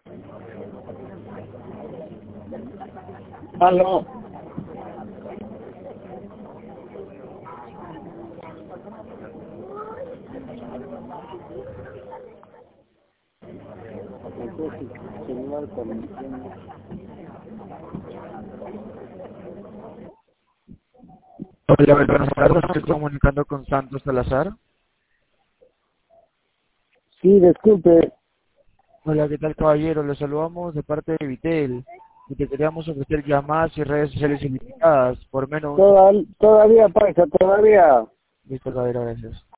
Aló. Hola, buenas tardes. Estoy comunicando con Santos Salazar. Sí, disculpe. Hola, ¿qué tal, caballero? Los saludamos de parte de Vitel y te queríamos ofrecer llamadas y redes sociales ilimitadas por menos. Todavía pasa, todavía. Listo, caballero, gracias.